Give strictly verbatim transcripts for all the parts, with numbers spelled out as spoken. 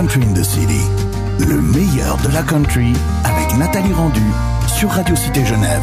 Country in the City, le meilleur de la country avec Nathalie Rendu sur Radio Cité Genève.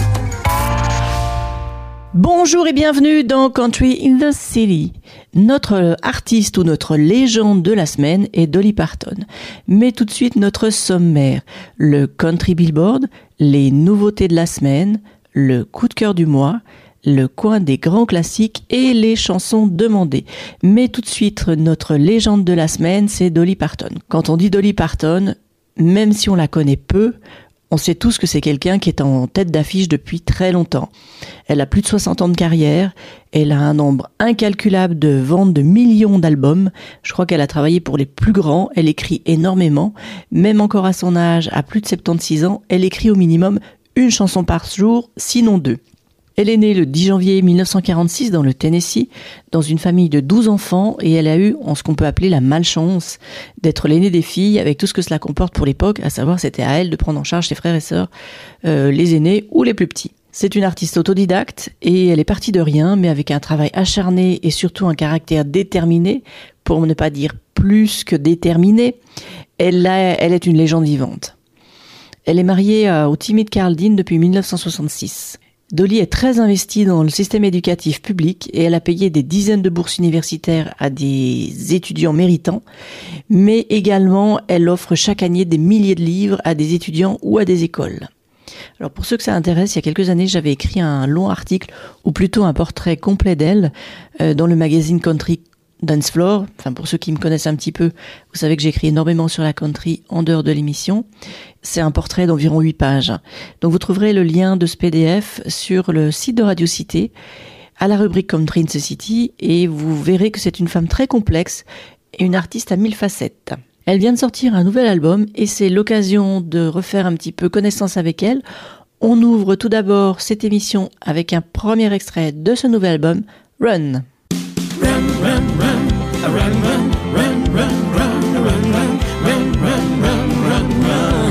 Bonjour et bienvenue dans Country in the City. Notre artiste ou notre légende de la semaine est Dolly Parton. Mais tout de suite notre sommaire, le Country Billboard, les nouveautés de la semaine, le coup de cœur du mois, le coin des grands classiques et les chansons demandées. Mais tout de suite, notre légende de la semaine, c'est Dolly Parton. Quand on dit Dolly Parton, même si on la connaît peu, on sait tous que c'est quelqu'un qui est en tête d'affiche depuis très longtemps. Elle a plus de soixante ans de carrière, elle a un nombre incalculable de ventes de millions d'albums. Je crois qu'elle a travaillé pour les plus grands, elle écrit énormément. Même encore à son âge, à plus de soixante-seize ans, elle écrit au minimum une chanson par jour, sinon deux. Elle est née le dix janvier mille neuf cent quarante-six dans le Tennessee, dans une famille de douze enfants, et elle a eu en ce qu'on peut appeler la malchance d'être l'aînée des filles, avec tout ce que cela comporte pour l'époque, à savoir c'était à elle de prendre en charge ses frères et sœurs, euh, les aînés ou les plus petits. C'est une artiste autodidacte, et elle est partie de rien, mais avec un travail acharné et surtout un caractère déterminé, pour ne pas dire plus que déterminé. Elle, a, elle est une légende vivante. Elle est mariée à, au timide Carl Dean depuis mille neuf cent soixante-six. Dolly est très investie dans le système éducatif public et elle a payé des dizaines de bourses universitaires à des étudiants méritants, mais également elle offre chaque année des milliers de livres à des étudiants ou à des écoles. Alors pour ceux que ça intéresse, il y a quelques années, j'avais écrit un long article, ou plutôt un portrait complet d'elle, euh, dans le magazine Country Dance Floor. Enfin, pour ceux qui me connaissent un petit peu, vous savez que j'écris énormément sur la country en dehors de l'émission. C'est un portrait d'environ huit pages. Donc vous trouverez le lien de ce P D F sur le site de Radio Cité, à la rubrique Country in the City, et vous verrez que c'est une femme très complexe et une artiste à mille facettes. Elle vient de sortir un nouvel album et c'est l'occasion de refaire un petit peu connaissance avec elle. On ouvre tout d'abord cette émission avec un premier extrait de ce nouvel album, Run. Run, run, run, run, run, run, run, run, run, run, run, run, run, run, run.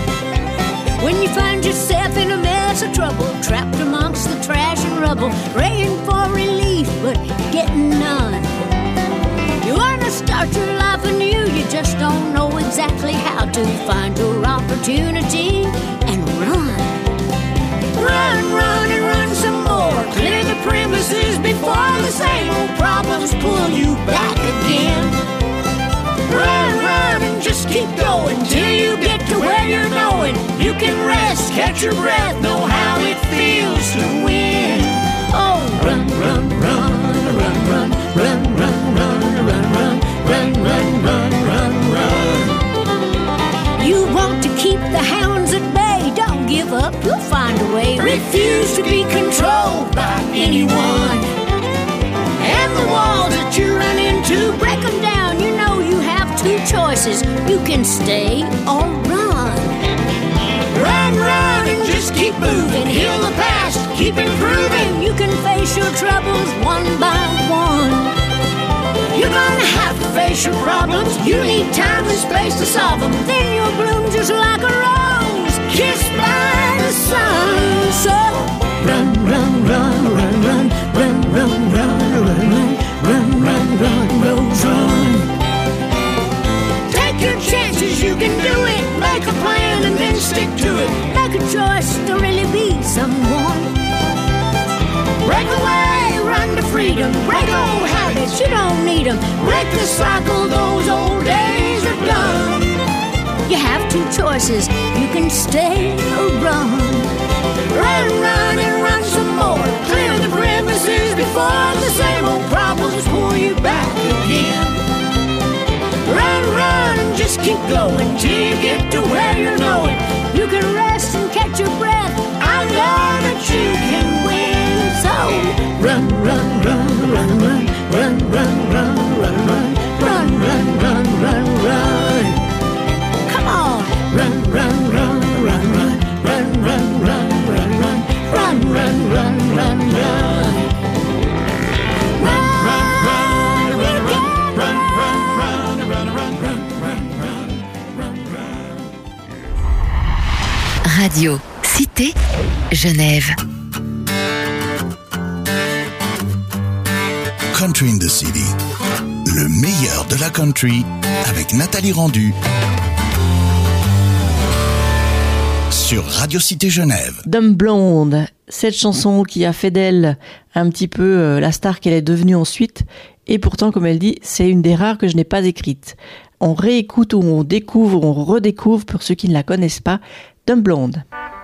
When you find yourself in a mess of trouble, trapped amongst the trash and rubble, praying for relief but getting none. You wanna start your life anew, you just don't know exactly how to find your opportunity and run. Run, run, and run some more. Clear the premises before the same old problems pull you back again. Run, run, and just keep going till you get to where you're going. You can rest, catch your breath, know how it feels to win. Oh, run, run, run, run, run, run, run, run, run, run, run, run, run, run, run. You want to keep the hounds at bay, don't give up, you'll find a way. Refuse to be controlled by anyone. And the walls that you run into, break them down. You know you have two choices. You can stay or run. Run, run, and just keep moving. Heal the past, keep improving. You can face your troubles one by one. You're gonna have to face your problems. You need time and space to solve them. Then you'll bloom just like a rose, kissed by the sun. So run, run, run, run, run, run, run, run, run, run, run, run, rose, run. Take your chances, you can do it. Make a plan and then stick to it. Make a choice to really be someone. Break away, run to freedom. Break old habits, you don't need them. Break the cycle, those old days are done. You have two choices, you can stay or run. Run, run, and run some more. Clear the premises before the same old problems pull you back again. Run, run, and just keep going till you get to where you're going. You can rest and catch your breath. I know that you can win. So run, run, run, run, run, run, run, run, run, run, run, run, run, run, run. Come on, run, run, run, run, run, run, run, run, run, run, run, run, run, run, run. Radio Cité Genève. Country in the City, Le meilleur de la country avec Nathalie Rendu sur Radio Cité Genève. Dumb Blonde, cette chanson qui a fait d'elle un petit peu euh, la star qu'elle est devenue ensuite, et pourtant, comme elle dit, c'est une des rares que je n'ai pas écrite. On réécoute ou on découvre, on redécouvre, pour ceux qui ne la connaissent pas, Dumb Blonde.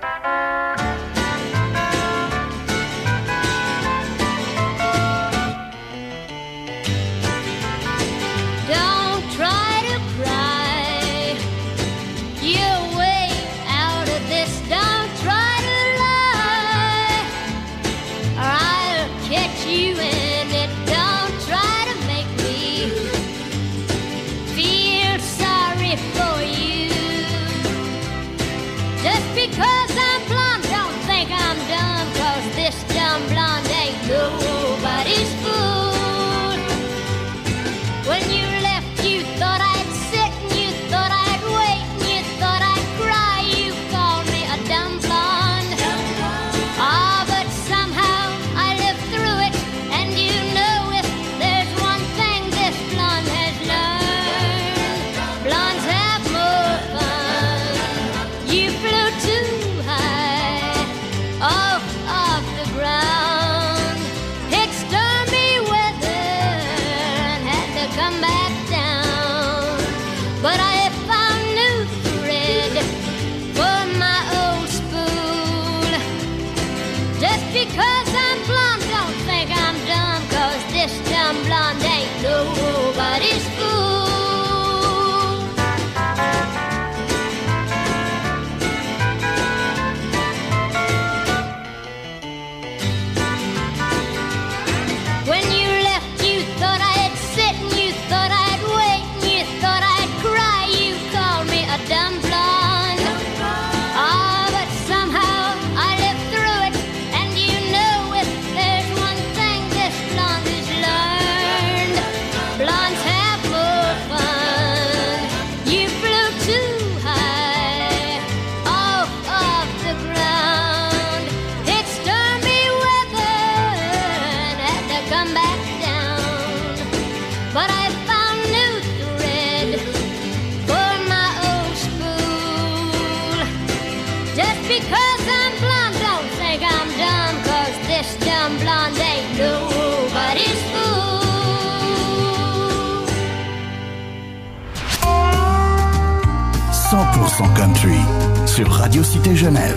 cent pour cent Country sur Radio Cité Genève.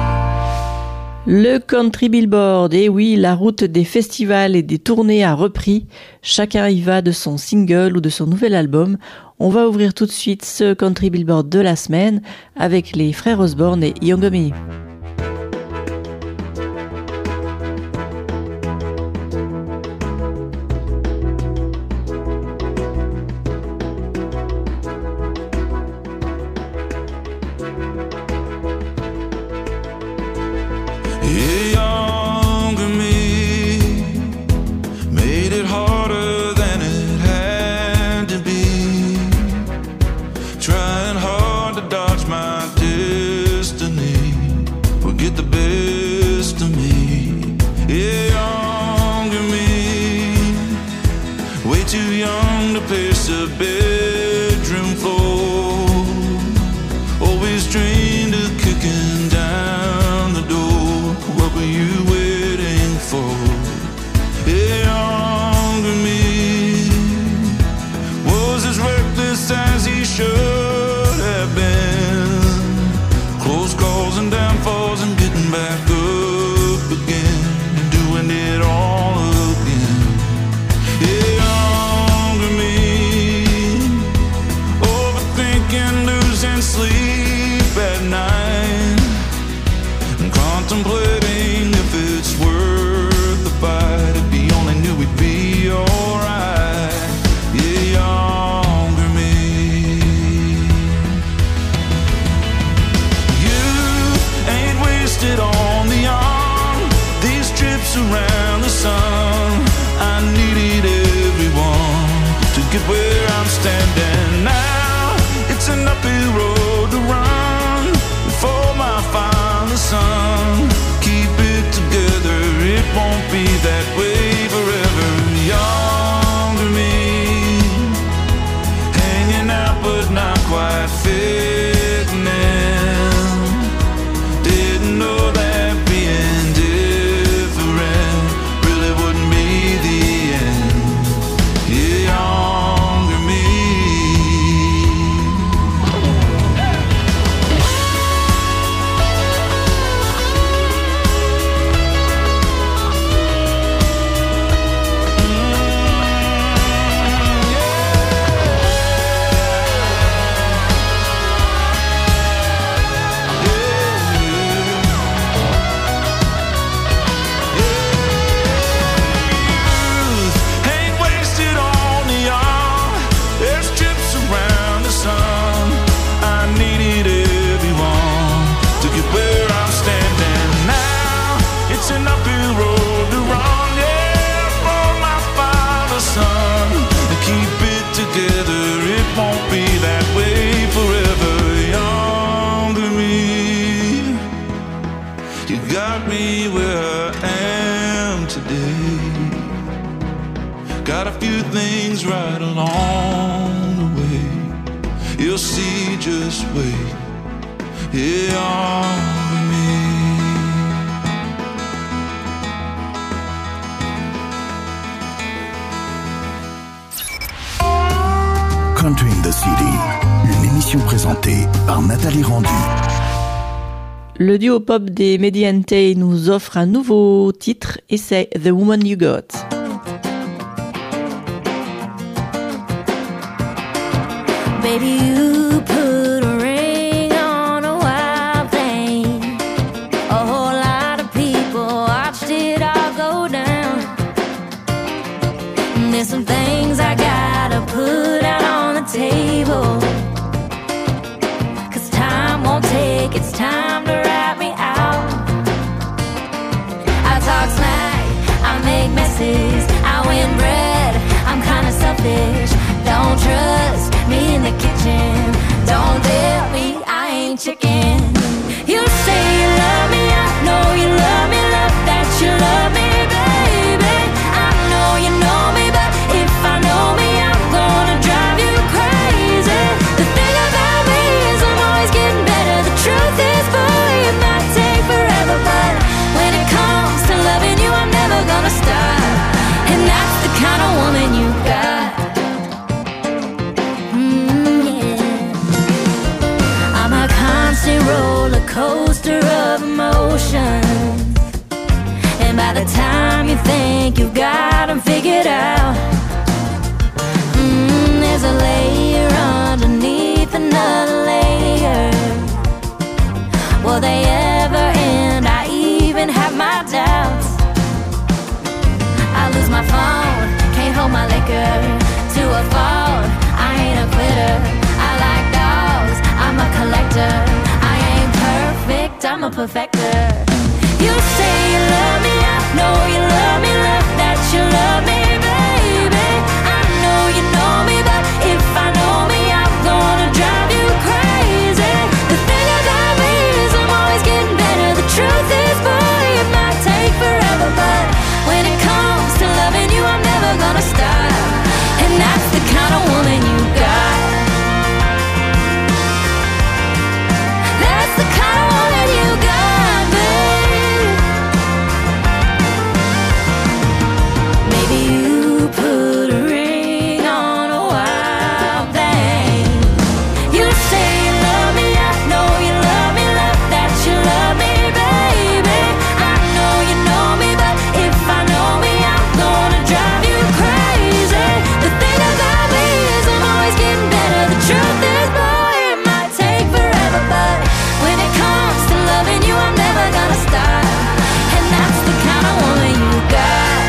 Le Country Billboard, et oui, la route des festivals et des tournées a repris. Chacun y va de son single ou de son nouvel album. On va ouvrir tout de suite ce Country Billboard de la semaine avec les frères Osborne et Younger Me. Sleep at night. together, it won't be that way forever. Younger me, you got me where I am today. Got a few things right along the way. You'll see, just wait. Younger me. Country in the City, une émission présentée par Nathalie Rendu. Le duo pop des Mediante nous offre un nouveau titre et c'est The Woman You Got. Baby, you put a ring on a wild thing. A whole lot of people watched it all go down. And there's some things I gotta put out on the table. Cause time won't take its time to wrap me out. I talk smack, I make messes, I win bread, I'm kinda selfish. Don't trust me in the kitchen. Don't tell me I ain't chicken. You say you love me, I know you love me. Love that you love me, baby. I know you know me, but if I know me, I'm gonna drive you crazy. The thing about me is I'm always getting better. The truth is, boy, it might take forever, but when it comes to loving you, I'm never gonna stop. And that's the kind of woman you got. Roller coaster of emotions, and by the time you think you've got them figured out, mm, there's a layer underneath another layer. Will they ever end? I even have my doubts. I lose my phone, can't hold my liquor to a fault. I ain't a quitter, I like dogs, I'm a collector. I'm a perfecter. You say you love me, I know you love me. Love that you love me, baby. I know you know me, but if I know me, I'm gonna drive you crazy. The thing about me is I'm always getting better. The truth is, boy, it might take forever, but when it comes to loving you, I'm never gonna stop. And that's the kind of woman you got. That's the kind of woman you got, babe. Maybe you put a ring on a wild thing. You say you love me, I know you love me. Love that you love me, baby. I know you know me, but if I know me, I'm gonna drive you crazy. The thing about me is I'm always getting better. The truth is, boy, it might take forever, but when it comes to loving you, I'm never gonna stop. And that's the kind of woman you got.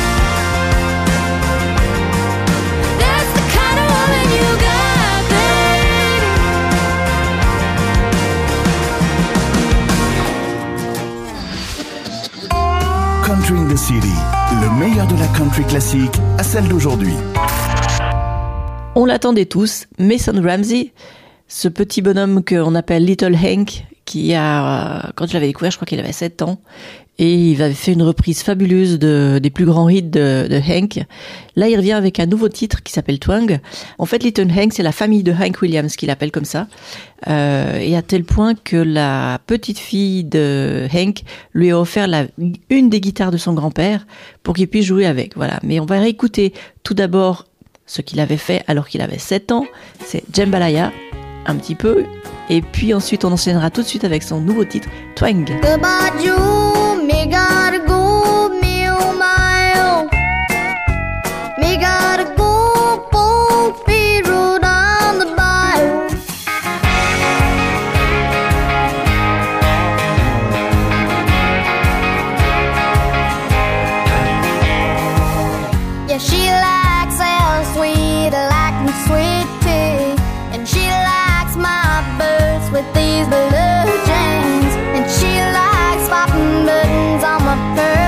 That's the kind of woman you got, baby. Country in the City, le meilleur de la country classique à celle d'aujourd'hui. On l'attendait tous, Mason Ramsey, ce petit bonhomme qu'on appelle Little Hank, qui a, quand je l'avais découvert, je crois qu'il avait sept ans, et il avait fait une reprise fabuleuse de, des plus grands hits de, de Hank. Là, il revient avec un nouveau titre qui s'appelle Twang. En fait, Little Hank, c'est la famille de Hank Williams qu'il appelle comme ça, euh, et à tel point que la petite fille de Hank lui a offert la, une des guitares de son grand-père pour qu'il puisse jouer avec. Voilà. Mais on va réécouter tout d'abord ce qu'il avait fait alors qu'il avait sept ans, c'est Jambalaya, un petit peu, et puis ensuite on enchaînera tout de suite avec son nouveau titre, Twang. Goodbye, Joe, me gotta go, me oh my oh. Me gotta go, both feet roll down the bayou. Yeah, she likes our sweet, like me sweet tea, and she likes my birds with these blue jeans, and she likes popping buttons on my purse.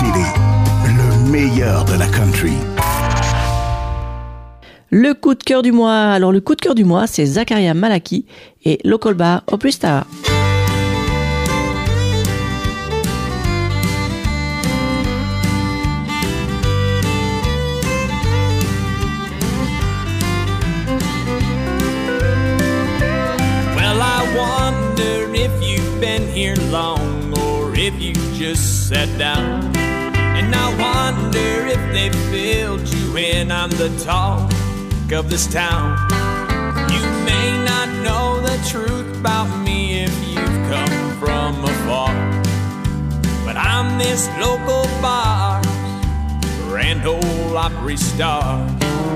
City, le meilleur de la country. Le coup de cœur du mois. Alors le coup de cœur du mois, c'est Zachariah Malaki et Local Bar Opry Star. Well, I wonder if you've been here long or if you just sat down. And I wonder if they filled you in. I'm the talk of this town. You may not know the truth about me if you've come from afar, but I'm this local bar's Grand Ole Opry star.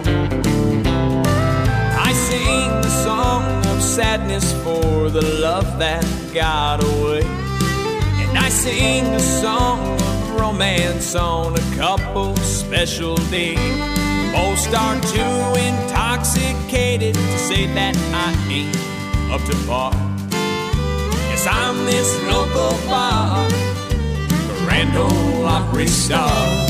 I sing the song of sadness for the love that got away, and I sing a song of romance on a couple special days. Most are too intoxicated to say that I ain't up to par. Yes, I'm this local bar, Grand Ole Opry star.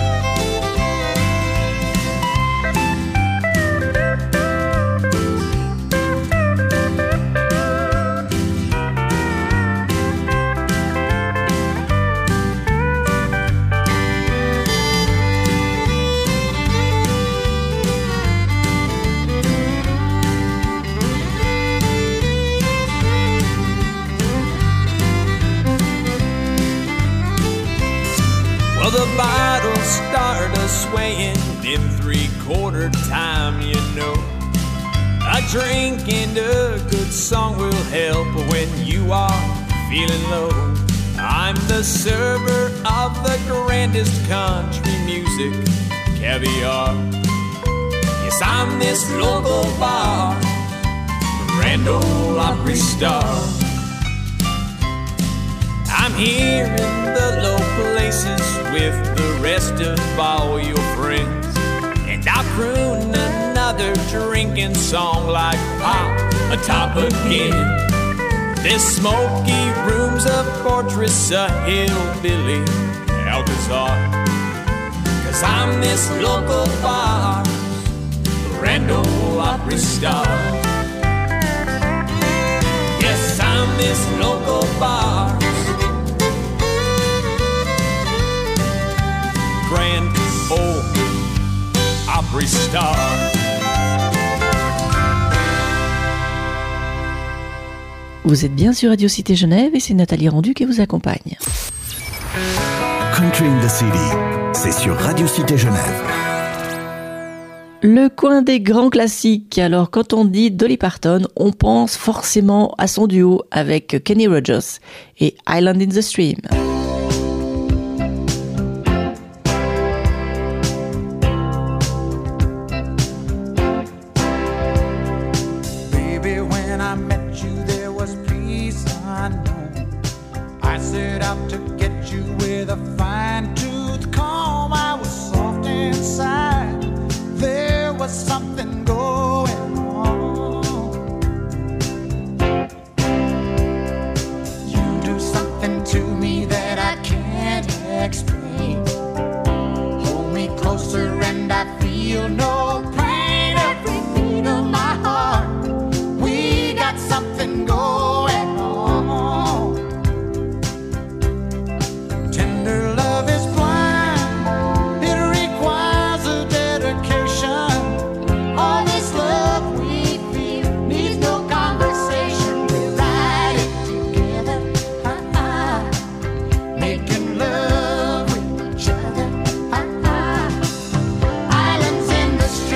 Well, the bottles start a swaying in three-quarter time, you know. A drink and a good song will help when you are feeling low. I'm the server of the grandest country music caviar. Yes, I'm this local bar, Grand Ole Opry star. I'm here in the low places with the rest of all your friends, and I'll croon another drinking song like pop atop again. This smoky room's a fortress, a hillbilly Alcazar, 'cause I'm this local bar's Grand Ole Opry star. Yes, I'm this local bar's Grand Ole Opry star. Vous êtes bien sur Radio Cité Genève et c'est Nathalie Rendu qui vous accompagne. Country in the City, c'est sur Radio Cité Genève. Le coin des grands classiques. Alors quand on dit Dolly Parton, on pense forcément à son duo avec Kenny Rogers et Island in the Stream. Islands in the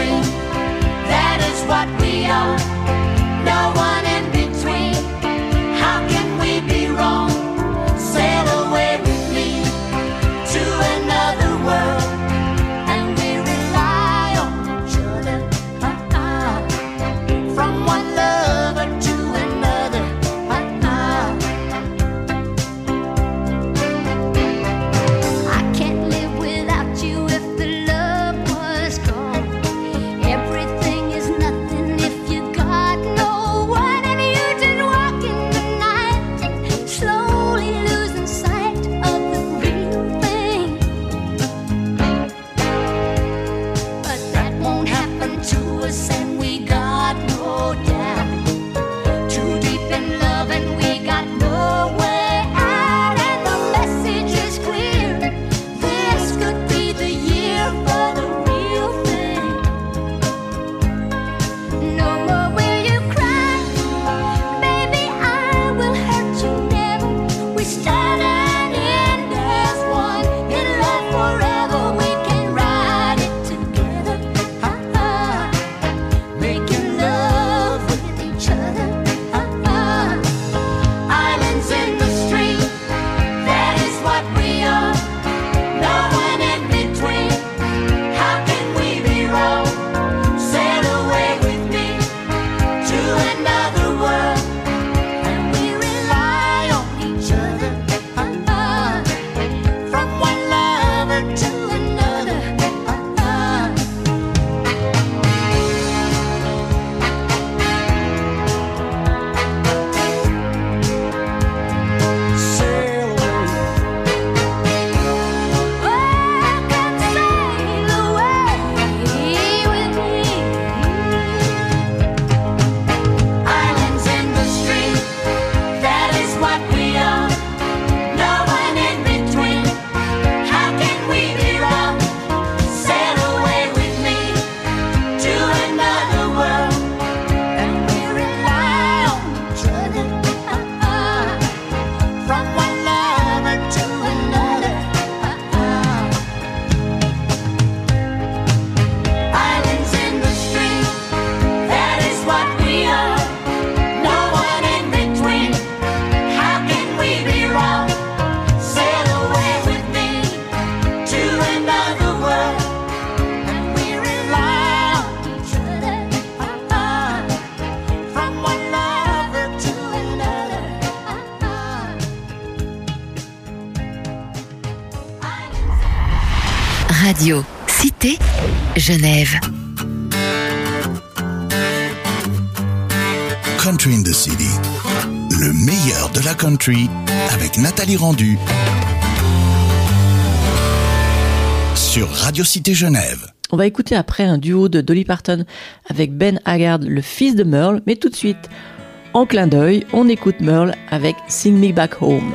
Radio Cité Genève. Country in the City, le meilleur de la country avec Nathalie Rendu sur Radio Cité Genève. On va écouter après un duo de Dolly Parton avec Ben Haggard, le fils de Merle, mais tout de suite, en clin d'œil, on écoute Merle avec Sing Me Back Home.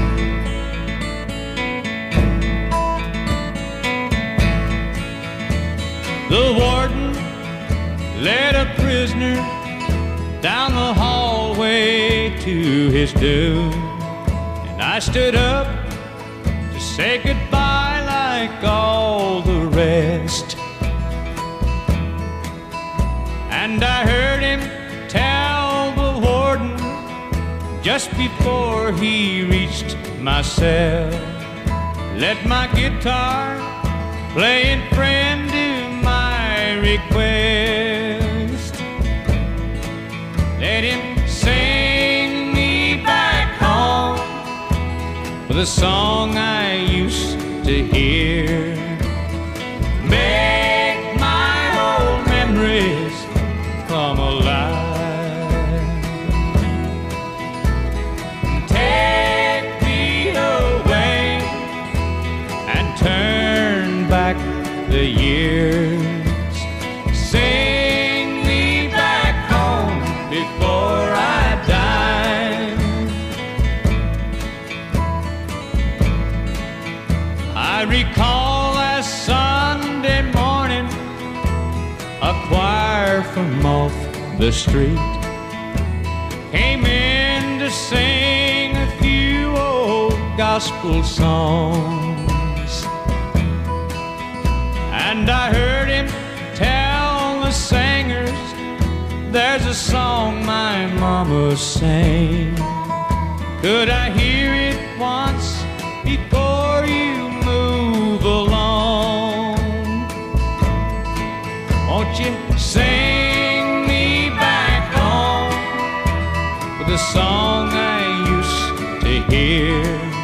The warden led a prisoner down the hallway to his doom, and I stood up to say goodbye like all the rest. And I heard him tell the warden just before he reached my cell, let my guitar play in friend to my request. Let him sing me back home with a song I used to hear. Make my old memories come alive. Take me away and turn back the years. Sing me back home before I die. I recall last Sunday morning, a choir from off the street came in to sing a few old gospel songs, and I heard him tell the singers, there's a song my mama sang. Could I hear it once before you move along? Won't you sing me back home with a song I used to hear?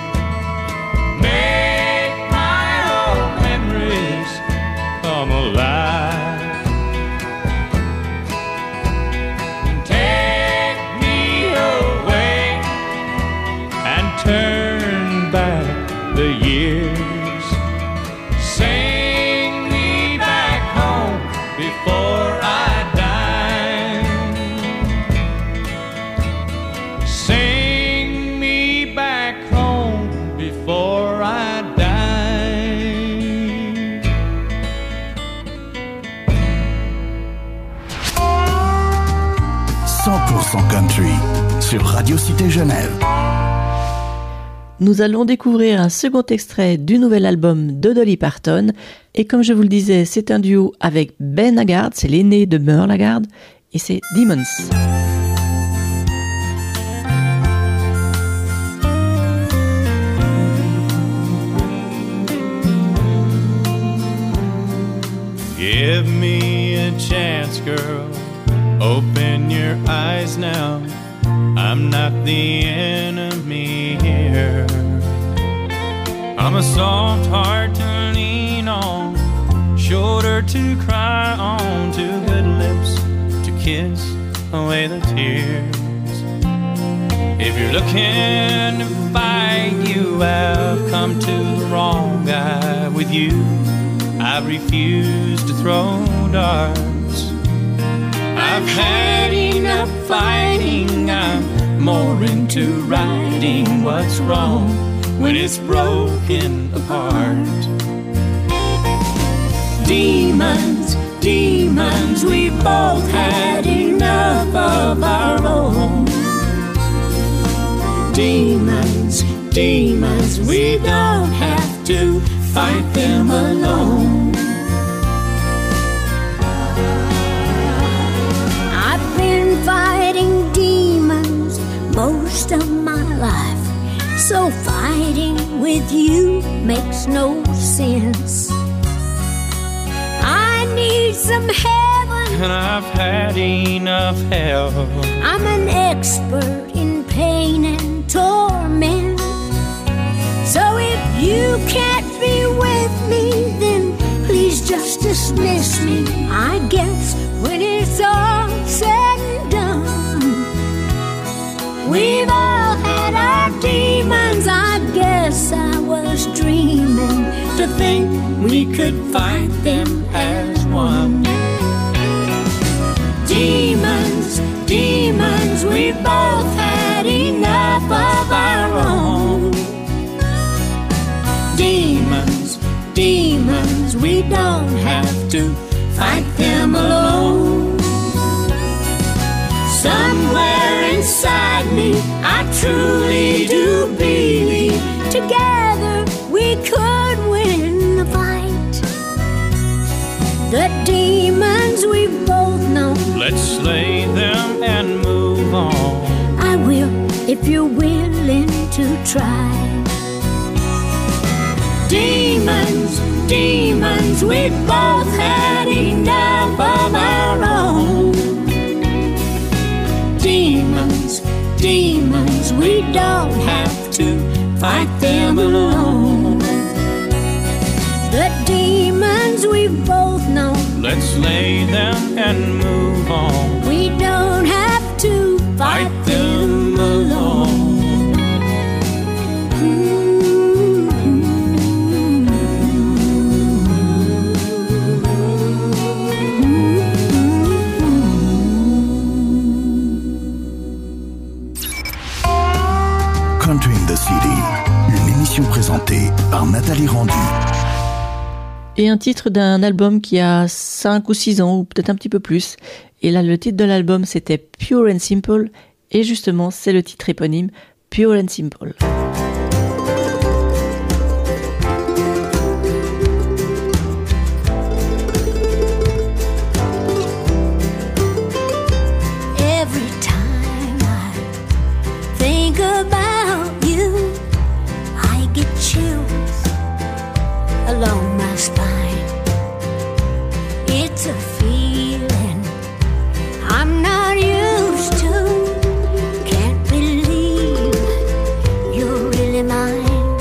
Make my old memories come alive. Take me away and turn back the years. Sing me back home before I die. Sing me back home before I die. cent pour cent Country sur Radio Cité Genève. Nous allons découvrir un second extrait du nouvel album de Dolly Parton. Et comme je vous le disais, c'est un duo avec Ben Haggard, c'est l'aîné de Merle Haggard, et c'est Demons. Give me a chance, girl. Open your eyes now. I'm not the enemy here. I'm a soft heart to lean on, shoulder to cry on, two good lips to kiss away the tears. If you're looking to fight, you have come to the wrong guy. With you, I refuse to throw darts. I've had enough fighting, I'm more into righting what's wrong when it's broken apart. Demons, demons, we've both had enough of our own. Demons, demons, we don't have to fight them alone. Fighting demons most of my life, so fighting with you makes no sense. I need some heaven, and I've had enough hell. I'm an expert in pain and torment. So if you can't be with me, then I guess when it's all said and done, we've all had our demons. I guess I was dreaming to think we could fight them as one. Demons, demons, we've both had enough of our own. Demons, demons, we don't have to fight them alone. Somewhere inside me, I truly do believe together we could win the fight. The demons we both know, let's slay them and move on. I will if you're willing to try. Demons, demons, we've both had enough of our own. Demons, demons, we don't have to fight them alone. The demons we both know, let's slay them and move on. we don't have to fight, Fight them alone. Country in the City, une émission présentée par Nathalie Rendu. Et un titre d'un album qui a cinq ou six ans, ou peut-être un petit peu plus. Et là, le titre de l'album, c'était Pure and Simple. Et justement, c'est le titre éponyme, Pure and Simple. Every time I think about you, I get chills along my spine. It's a feeling I'm not used to. Can't believe you're really mine.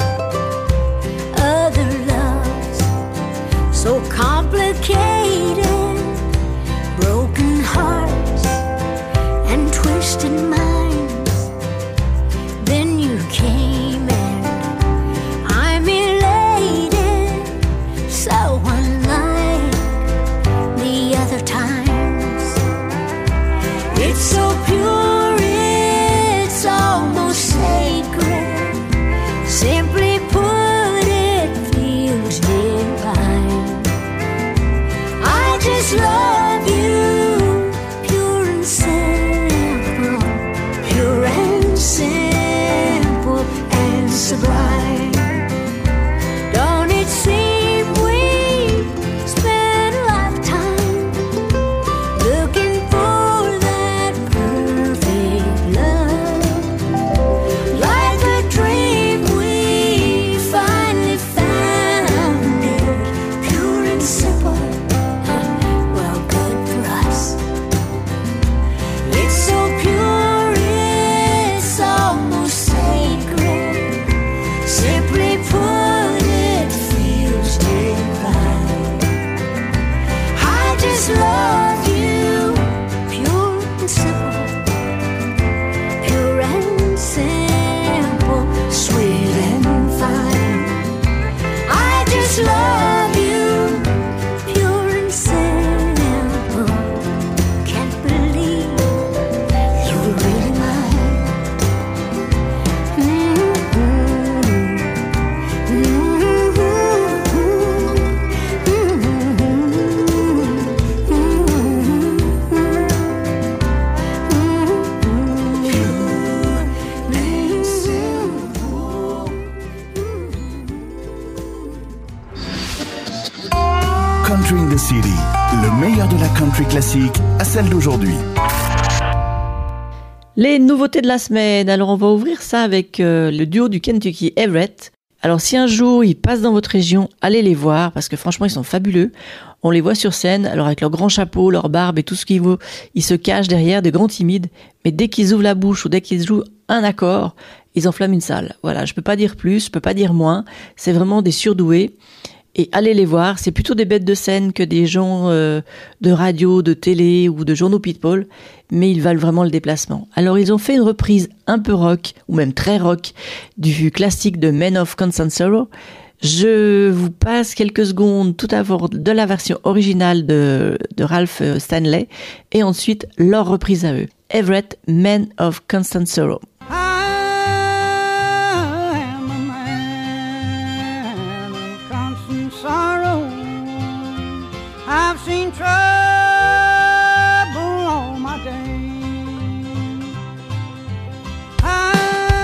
Other loves so complicated, broken hearts and twisted minds. Then you came and I'm elated, so unlike the other times. It's so pure, it's almost sacred. Simply put, it feels divine. I just love you, pure and simple, pure and simple and sublime. Don't it seem we spent a lifetime looking for that perfect love? Like a dream, we finally found it, pure and simple. Well, good for us. It's so pure, it's almost sacred. Simply put, it feels divine. I just love you, pure and simple, pure and simple, sweet and fine. I just love you, pure and simple. Can't believe you're really mine. Country in the City, le meilleur de la country classique à celle d'aujourd'hui. Les nouveautés de la semaine. Alors, on va ouvrir ça avec euh, le duo du Kentucky, Everett. Alors, si un jour ils passent dans votre région, allez les voir parce que franchement, ils sont fabuleux. On les voit sur scène, alors avec leur grand chapeau, leur barbe et tout ce qu'ils vaut, ils se cachent derrière des grands timides. Mais dès qu'ils ouvrent la bouche ou dès qu'ils jouent un accord, ils enflamment une salle. Voilà, je peux pas dire plus, je peux pas dire moins. C'est vraiment des surdoués. Et allez les voir, c'est plutôt des bêtes de scène que des gens euh, de radio, de télé ou de journaux people, mais ils valent vraiment le déplacement. Alors ils ont fait une reprise un peu rock, ou même très rock, du classique de Men of Constant Sorrow. Je vous passe quelques secondes tout d'abord de la version originale de, de Ralph Stanley, et ensuite leur reprise à eux. Everett, Men of Constant Sorrow. I've seen trouble all my days. I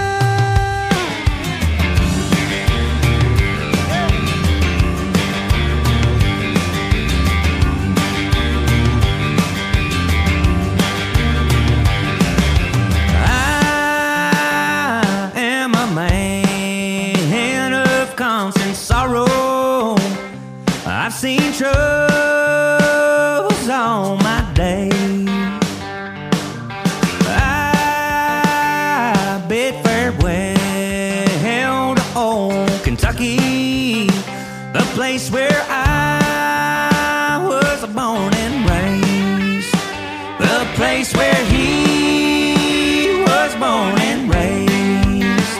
I am a man of constant sorrow. I've seen trouble all my day. I bid farewell to old Kentucky, the place where I was born and raised, the place where he was born and raised.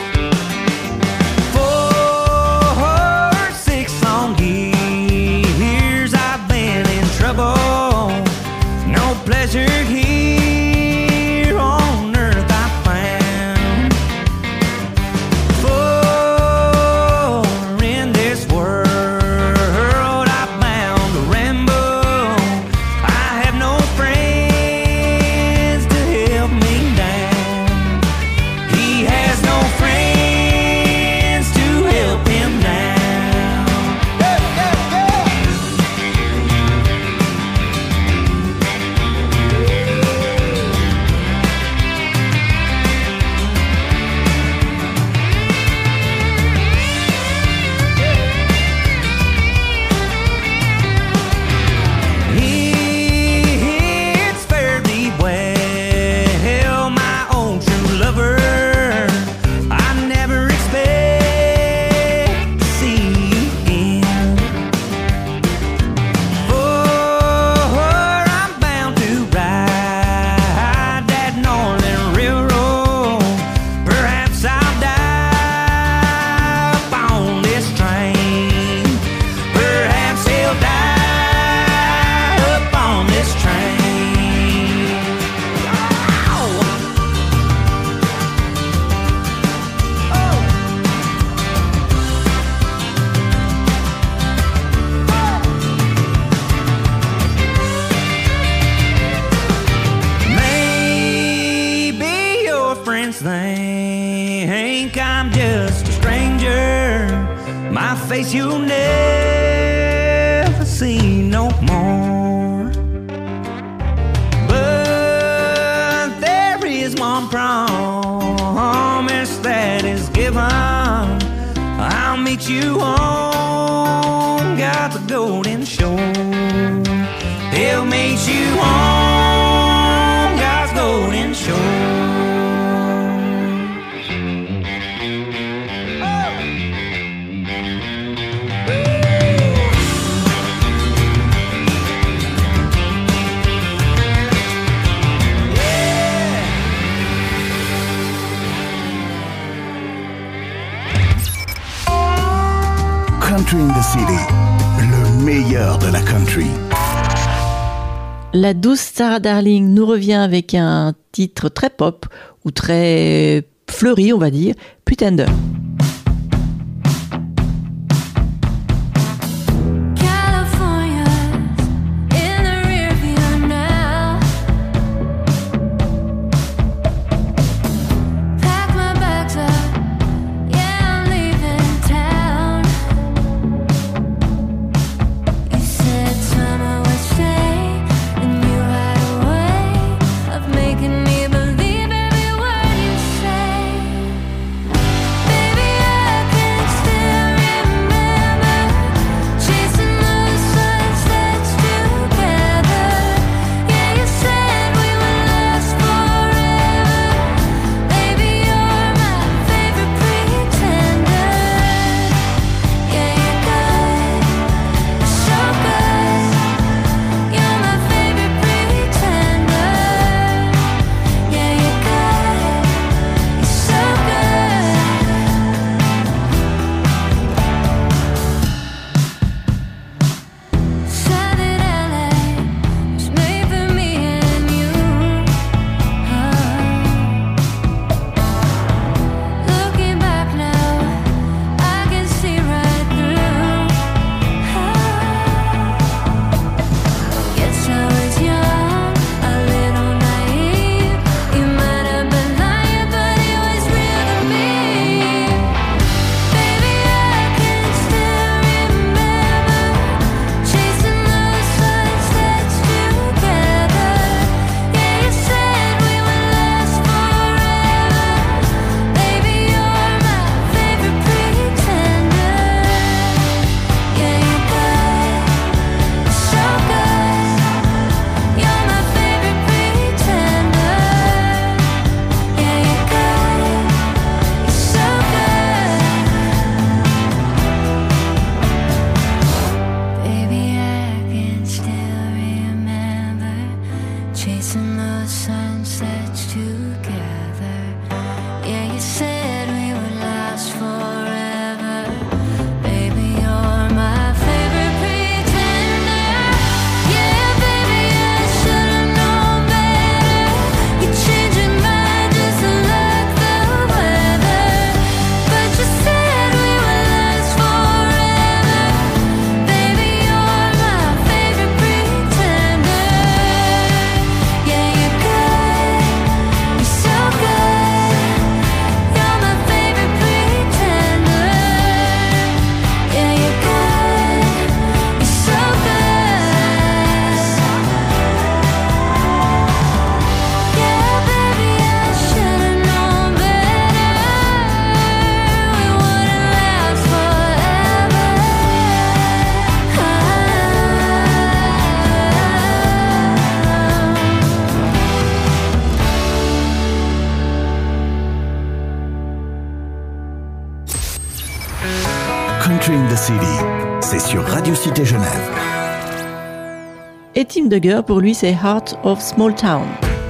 For six long years I've been in trouble. Pleasure here on earth I found. For in this world I'm bound to ramble. I have no friends to help me down. He has no friends to help him down. Think I'm just a stranger, my face you'll never see no more. But there is one promise that is given, I'll meet you on God's golden shore. He'll meet you on God's golden shore. Country in the City, le meilleur de la country. La douce Sarah Darling nous revient avec un titre très pop, ou très fleuri on va dire, Pretender. Baby, City. C'est sur Radio Cité Genève. Et Tim Duggar, pour lui, c'est Heart of Small Town.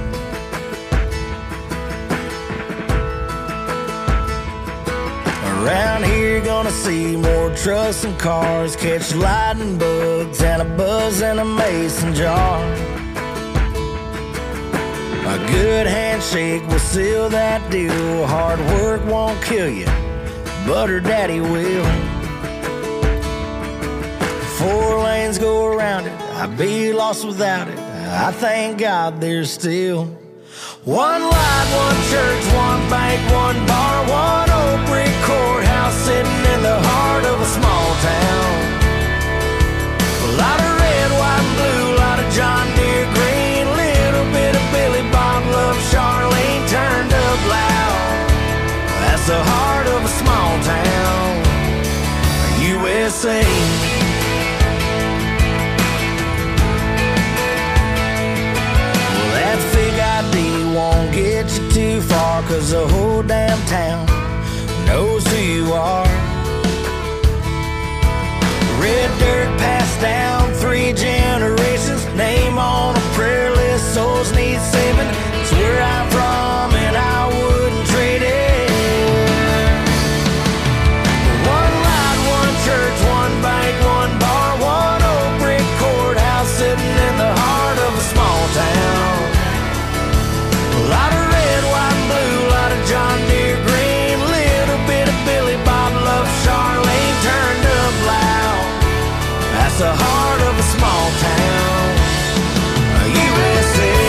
Around here you're gonna see more trucks and cars, catch lightning bugs and a buzz in a mason jar. A good handshake will seal that deal. Hard work won't kill you, Butter Daddy will. Four lanes go around it, I'd be lost without it. I thank God there's still one light, one church, one bank, one bar, one old brick courthouse sitting in the heart of a small town. A lot of red, white, and blue, a lot of John Deere green, little bit of Billy Bob Love, Charlene turned up loud. That's the heart of a small town, U S A. Well, that fig I D won't get you too far, cause the whole damn town knows who you are. Red dirt passed down three generations, name on a prayer list, souls need saving. It's where I'm from and I wouldn't trade it. One light, one church, one bank, one bar, one old brick courthouse sitting in the heart of a small town. A lot of red, white, and blue, a lot of John Deere green, little bit of Billy Bob Love, Charlene turned up loud. That's the heart of a small town, U S A.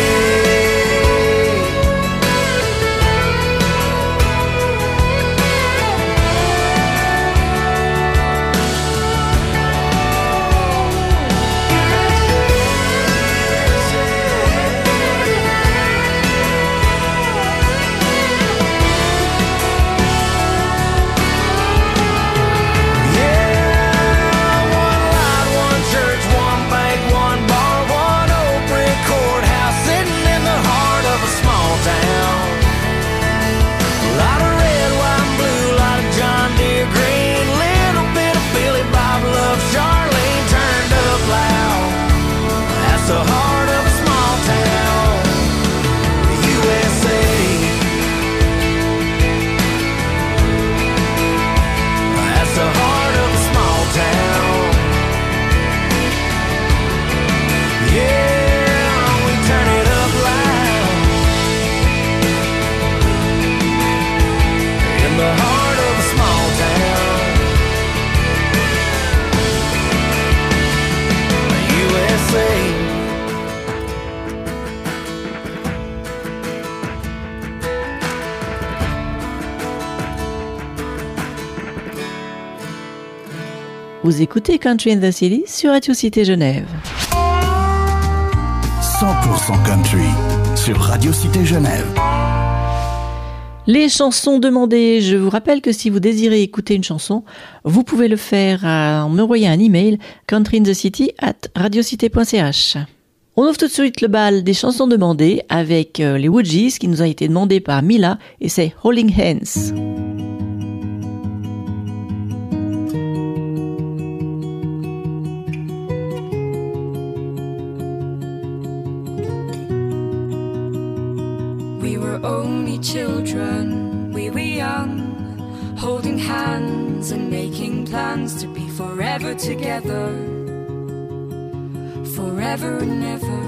The heart of a small town, U S A. That's the heart of a small town. Yeah, we turn it up loud. In the heart of a small town, U S A. Vous écoutez Country in the City sur Radio Cité Genève. cent pour cent country sur Radio Cité Genève. Les chansons demandées. Je vous rappelle que si vous désirez écouter une chanson, vous pouvez le faire en m'envoyant un email countryinthecity at radiocité point c h. On ouvre tout de suite le bal des chansons demandées avec les Woodgies qui nous a été demandé par Mila et c'est Holding Hands. Only children, we were young, holding hands and making plans to be forever together, forever and ever.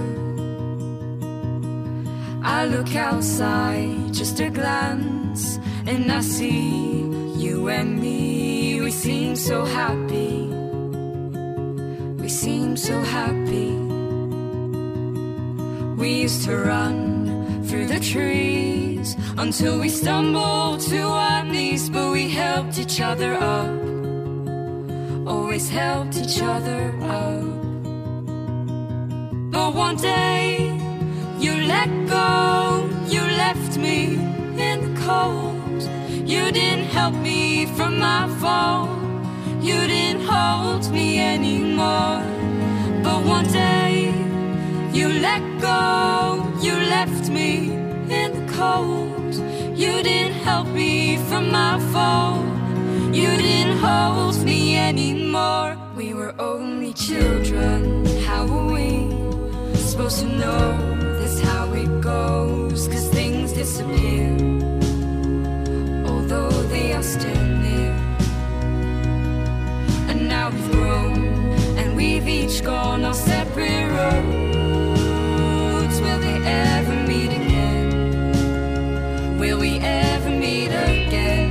I look outside, just a glance, and I see you and me. We seem so happy, we seem so happy. We used to run through the trees until we stumbled to our knees, but we helped each other up, always helped each other up. But one day you let go, you left me in the cold. You didn't help me from my fall, you didn't hold me anymore. But one day you let go, you left me in the cold. You didn't help me from my fall, You didn't hold me anymore. We were only children. How were we supposed to know that's how it goes? 'Cause things disappear, although they are still near. And now we've grown, and we've each gone our separate roads. Will they ever meet again? Will we ever meet again?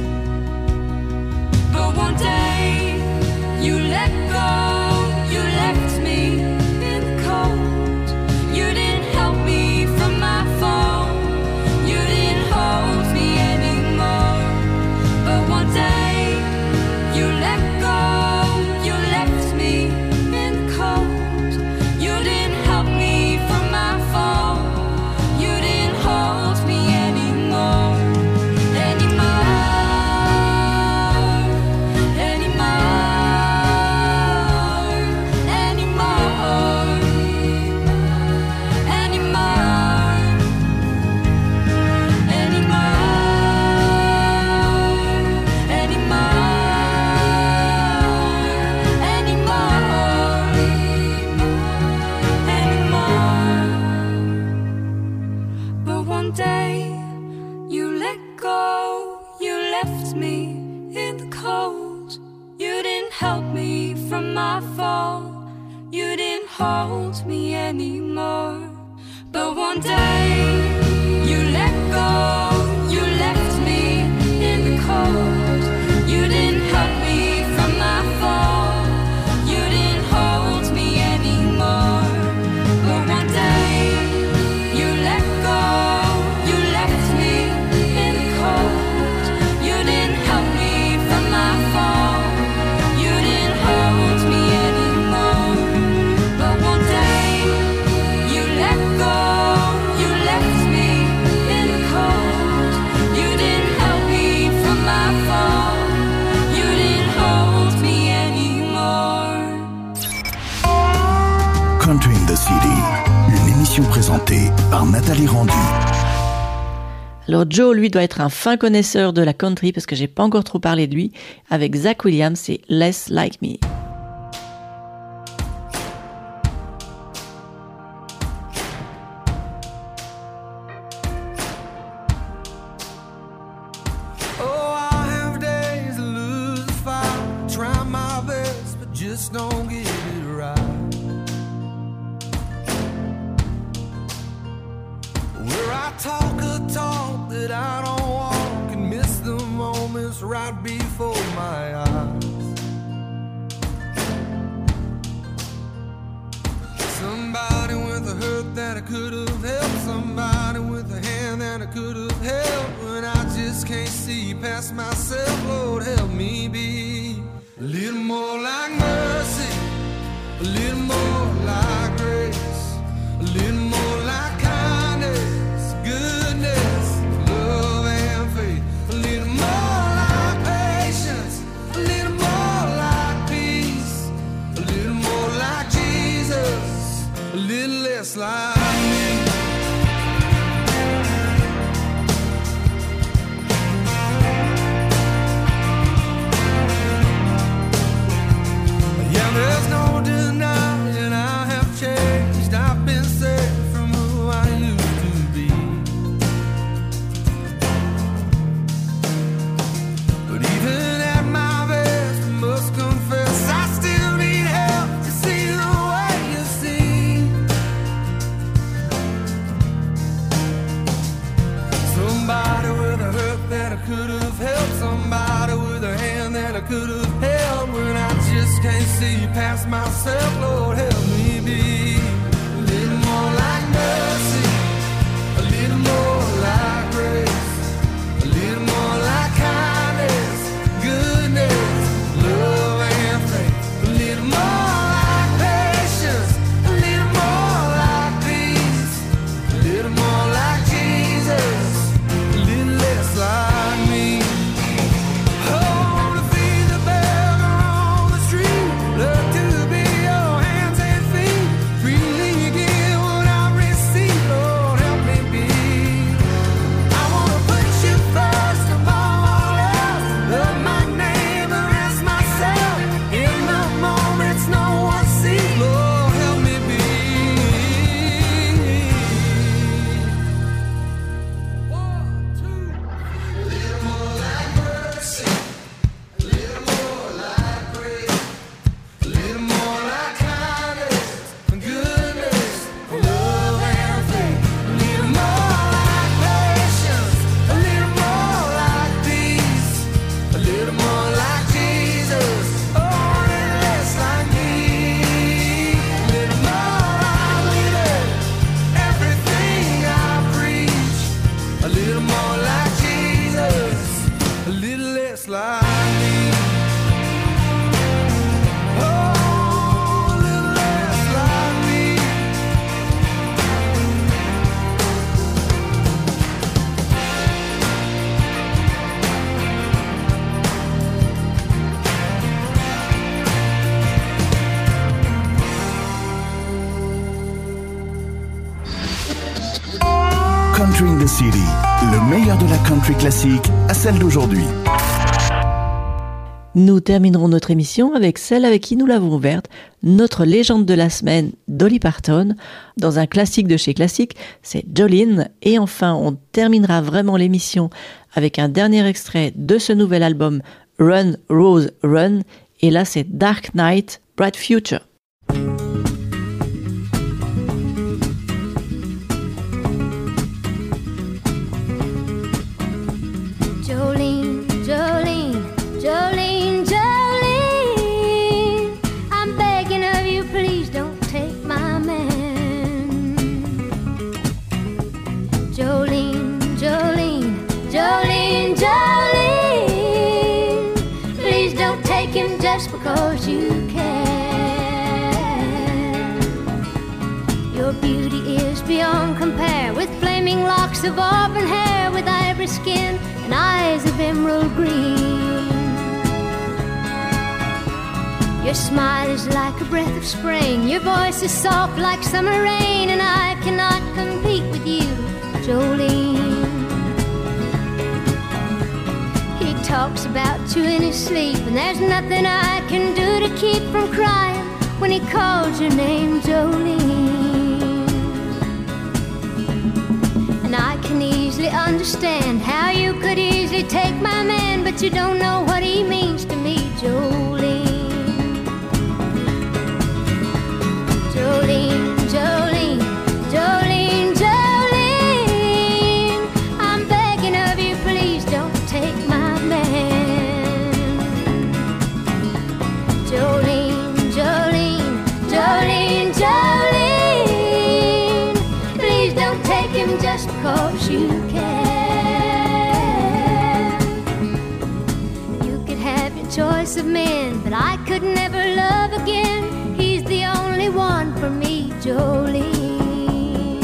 But one day you let go, you left me in the cold. You didn't help me from my fall, you didn't hold me anymore. But one day you let go, you left me in the cold. You didn't help me from my fall, you didn't hold me anymore. Anymore, anymore, anymore, anymore, anymore, anymore. But one day you let go, you left me in the cold. You didn't help me from my fall, you didn't hold me anymore. But one day you let go, you left me in the cold. You didn't help me from my fall, you didn't hold me anymore. But one day you let go, you left me in the cold. You didn't help me from my fall, you didn't hold me anymore. But one day you let go, you left me in the cold. You didn't help me from my fall, you didn't hold me anymore. Country in the City, une émission présentée par Nathalie Rendu. Alors Joe, lui, doit être un fin connaisseur de la country parce que j'ai pas encore trop parlé de lui. Avec Zach Williams, c'est Less Like Me. Oh, I have days to lose the fight, try my best, but just don't get it right. Where I talk a talk that I don't walk and miss the moments right before my eyes. Somebody with a hurt that I could have helped, somebody with a hand that I could have held. When I just can't see past myself, Lord help me be a little more like mercy, a little more like grace, a little more like kindness, goodness, love and faith, a little more like patience, a little more like peace, a little more like Jesus, a little less like me. Yeah, there's no denying I have changed. I've been set from who I used to be. But even at my best, I must confess I still need help to see the way you see. Somebody with a hurt that I could have helped, somebody with a hand that I could have held. When I just can't see past myself, Lord help me be a little more like mercy, a little more like grace, a little more like kindness, goodness, love and faith, a little more like patience, a little more like peace, a little more like Jesus, a little less like me. Oh, to feed the beggar on the street, look to be your hands and Country in the City, le meilleur de la country classique à celle d'aujourd'hui. Nous terminerons notre émission avec celle avec qui nous l'avons ouverte, notre légende de la semaine, Dolly Parton. Dans un classique de chez Classique, c'est Jolene. Et enfin, on terminera vraiment l'émission avec un dernier extrait de ce nouvel album, Run, Rose, Run. Et là, c'est Dark Knight, Bright Future. Jolene, Jolene, Jolene, Jolene, I'm begging of you, please don't take my man. Jolene, Jolene, Jolene, Jolene, please don't take him just because you can. Your beauty is beyond compare, with flaming locks of auburn hair, with ivory skin and eyes of emerald green. Your smile is like a breath of spring, your voice is soft like summer rain, and I cannot compete with you, Jolene. He talks about you in his sleep, and there's nothing I can do to keep from crying when he calls your name, Jolene. And I can easily understand how you could easily take my man, but you don't know what he means to me, Jolene. Jolene, Jolene, Jolene, Jolene, I'm begging of you, please don't take my man. Jolene, Jolene, Jolene, Jolene, please don't take him just because you can. You could have your choice of men, but I could never love again. He's the only one for me, Jolene.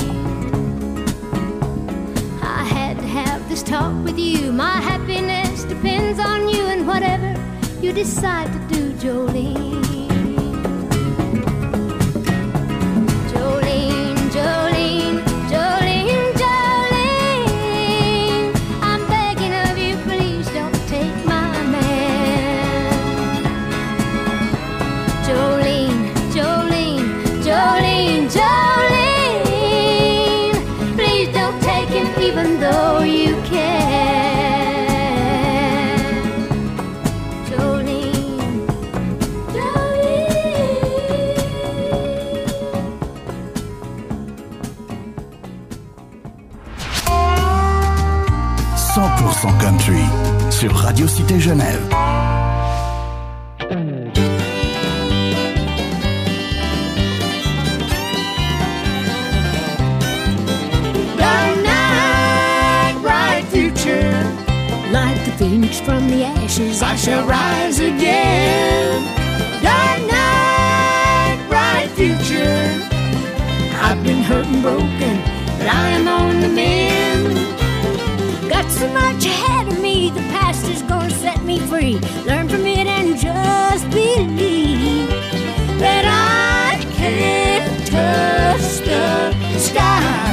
I had to have this talk with you. My happiness depends on you, and whatever you decide to do, Jolene. Jolene, Jolene, Jolene, Jolene, I'm begging of you, please don't take my man. Jolene, Jolene, Jolene, Jolene, please don't take him even though you can. Jolene, Jolene. cent pour cent Country sur Radio Cité Genève. Dark night, bright future, like the phoenix from the ashes, I shall rise again. Dark night, bright future, I've been hurt and broken, but I am on the mend. Got so much ahead of me, the past is gonna set me free. Learn from it and just believe that I can touch the sky.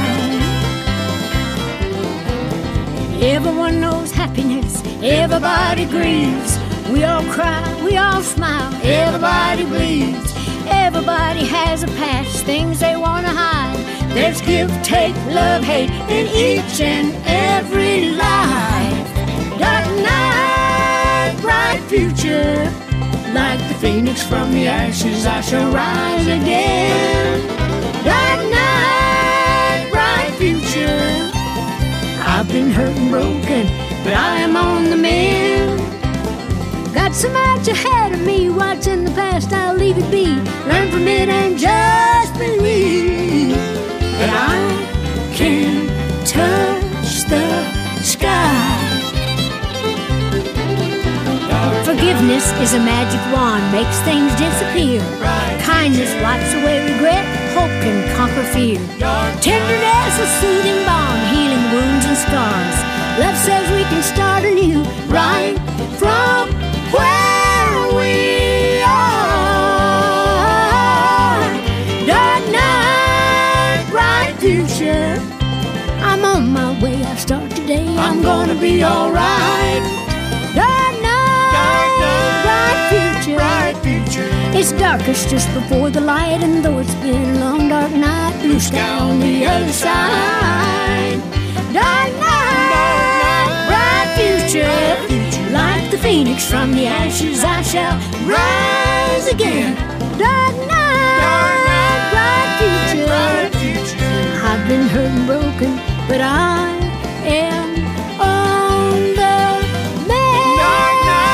Everyone knows happiness, everybody grieves. We all cry, we all smile, everybody bleeds. Everybody has a past, things they wanna hide. There's give, take, love, hate in each and every life. Dark night, bright future, like the phoenix from the ashes, I shall rise again. Dark night, bright future, I've been hurt and broken, but I am on the mend. Got so much ahead of me, what's in the past, I'll leave it be. Learn from it and just believe that I can touch the sky. Forgiveness is a magic wand, makes things disappear. Kindness wipes away regret, hope can conquer fear. Tenderness a soothing balm, healing wounds and scars. Love says we can start anew, right from where we are. Dark night, bright future, I'm on my be alright. Dark night, Dark night, bright future. bright future. It's darkest just before the light, and though it's been a long dark night, blue sky on the other side. Dark night, bright future. Like the phoenix from the ashes, I shall rise again. Dark night, bright future. I've been hurt and broken, but I am on the mend. Dark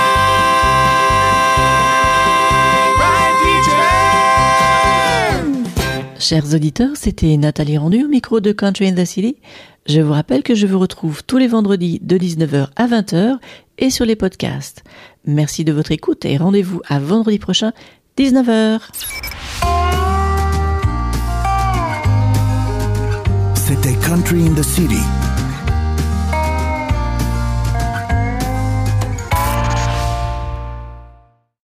night, bright future. Chers auditeurs, c'était Nathalie Rendu au micro de Country in the City. Je vous rappelle que je vous retrouve tous les vendredis de dix-neuf heures à vingt heures et sur les podcasts. Merci de votre écoute et rendez-vous à vendredi prochain, dix-neuf heures. C'était Country in the City